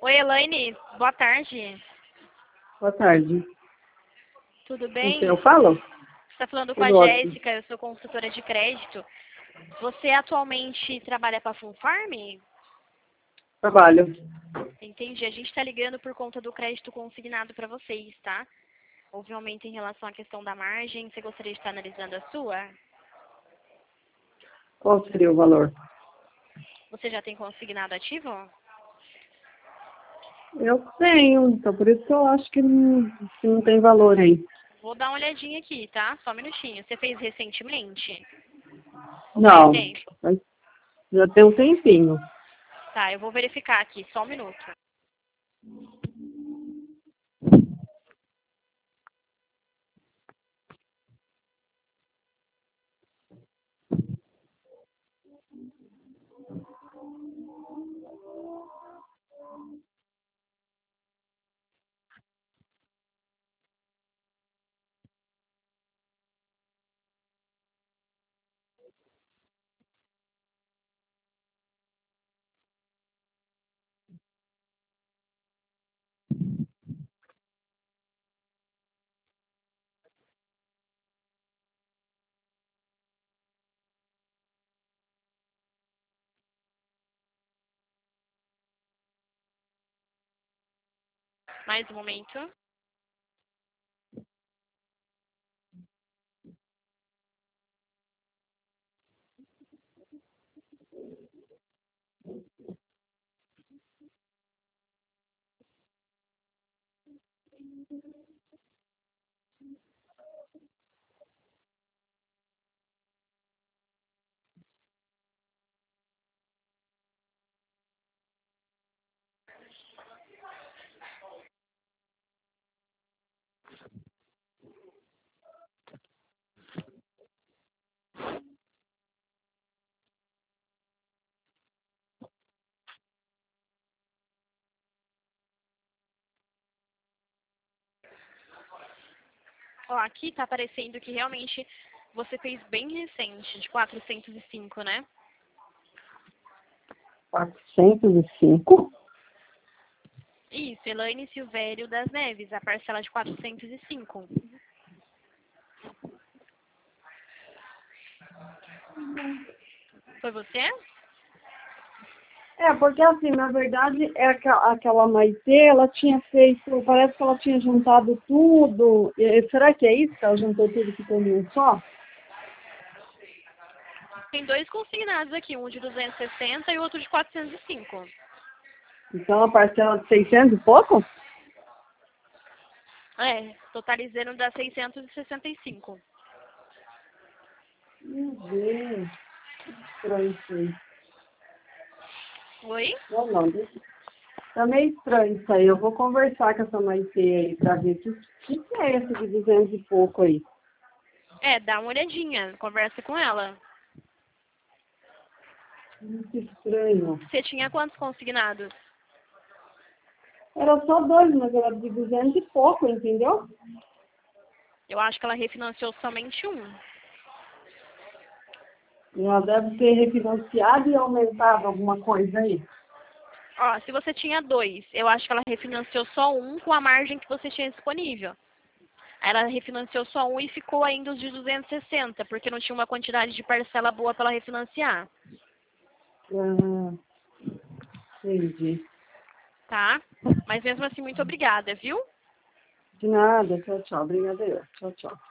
Oi, Elaine. Boa tarde. Boa tarde. Tudo Com bem? quem eu falo? Você está falando com a Tudo ótimo. Jéssica, eu sou consultora de crédito. Você atualmente trabalha para a Funfarm? Trabalho. Entendi. A gente está ligando por conta do crédito consignado para vocês, tá? Houve um aumento em relação à questão da margem. Você gostaria de estar analisando a sua? Qual seria o valor? Você já tem consignado ativo? Eu tenho, então por isso que eu acho que não tem valor aí. Vou dar uma olhadinha aqui, tá? Só um minutinho. Você fez recentemente? Ou Não, faz tempo? mas já tem um tempinho. Tá, eu vou verificar aqui. Só um minuto. Mais um momento. Ó, aqui tá aparecendo que realmente você fez bem recente, de 405, né? 405? Isso, Elaine Silvério das Neves, a parcela de 405. Foi você? É, porque assim, na verdade, é aquela Maitê, ela tinha feito, parece que ela tinha juntado tudo. Será que é isso que ela juntou tudo que tem um só? Tem dois consignados aqui, um de 260 e o outro de 405. Então a parcela de 600 e pouco? É, totalizando dá 665. Meu Deus, estranho isso aí. Oi? Não, tá meio estranho isso aí. Eu vou conversar com essa Maitê aí pra ver que é esse de 200 e pouco aí. É, dá uma olhadinha, conversa com ela. Muito estranho. Você tinha quantos consignados? Era só dois, mas era de 200 e pouco, entendeu? Eu acho que ela refinanciou somente um. Ela deve ter refinanciado e aumentado alguma coisa aí. Ó, se você tinha dois, eu acho que ela refinanciou só um com a margem que você tinha disponível. Aí ela refinanciou só um e ficou ainda os de 260, porque não tinha uma quantidade de parcela boa para ela refinanciar, Ah, entendi. tá? Mas mesmo assim, muito obrigada, viu? De nada. Tchau, tchau. Obrigada eu. Tchau, tchau.